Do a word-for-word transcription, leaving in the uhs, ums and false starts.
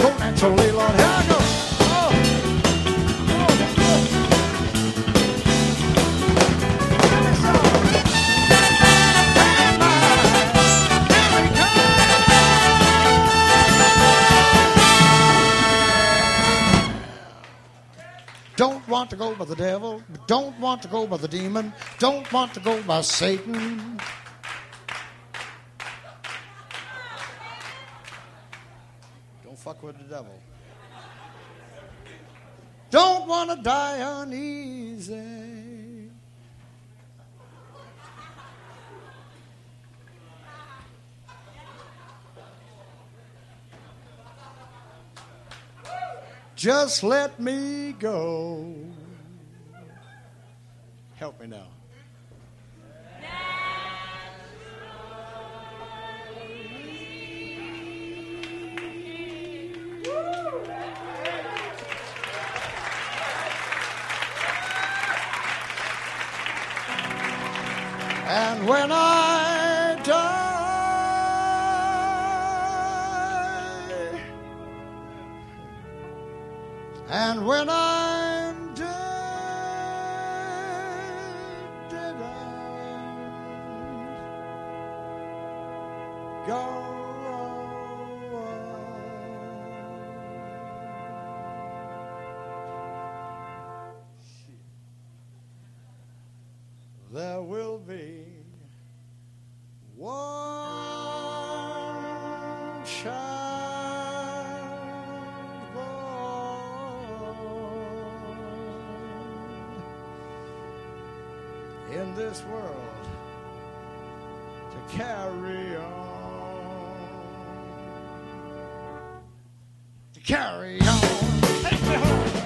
go naturally, Lord. Here I go. Don't want to go by the devil, don't want to go by the demon, don't want to go by Satan. Don't fuck with the devil. Don't want to die uneasy. Just let me go. Help me now. And when I die, and when I'm dead, dead and gone, there will be one child born in this world to carry on, to carry on. Take me home.